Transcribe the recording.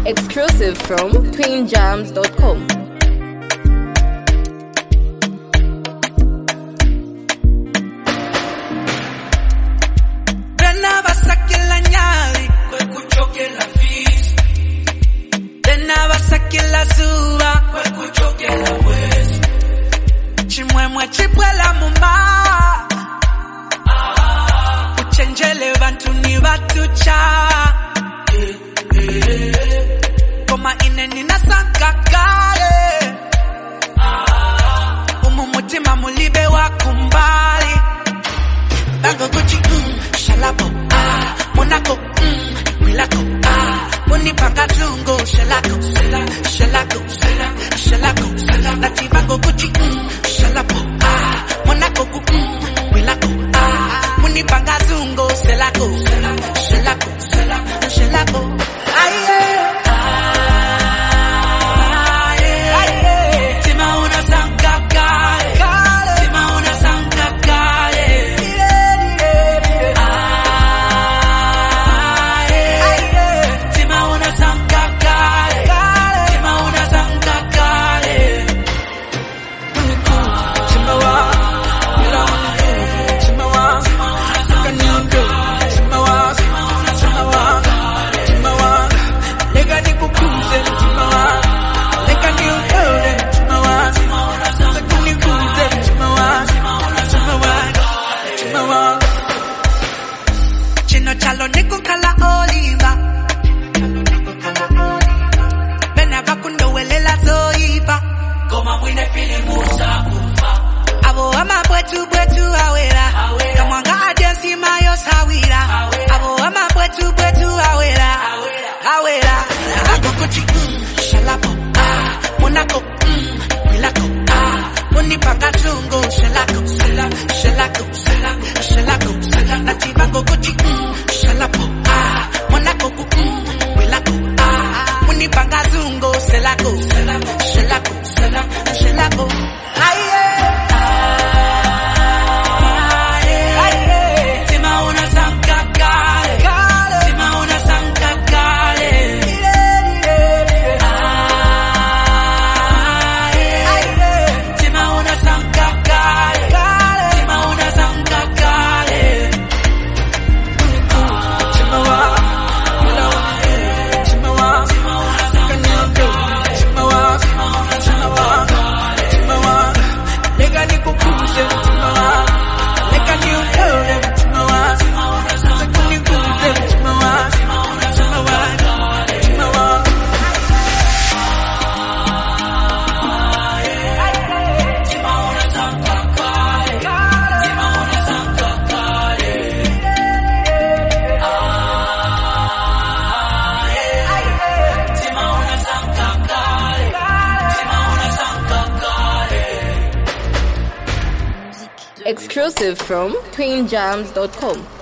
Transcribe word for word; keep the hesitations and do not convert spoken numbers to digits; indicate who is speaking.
Speaker 1: Exclusive from twin jams dot com.
Speaker 2: Chimwemwe chipwela mumba uchenjele vantu ni vatucha koma ine nina sankakale umu mutima mulibe wa kumbali bango gucci mm, shalabo ah monako mm, milako ah munipanga zungo shalako shalako shalako shalako nati bango gucci mm, shalabo ah monako mm, milako ah munipanga zungo shalako shalako shalako shalako aye chalo niko kala oliva Bena bakundo welela zoipa Koma mwine fili musa kufa Abo ama bwetu bwetu awera Kamwanga adensi mayo sawira Abo ama bwetu bwetu awera Awera Ago kuchi mm, shalabo ah Monako mm, milako ah Munipanga zungo shalako Shalako, shalako, shalako Nati bango kuchi mm, shalabo ah Monako mm, milako ah Munipanga zungo shalako Shalako, shalako, shalako Aye
Speaker 1: Exclusive from twin jams dot com.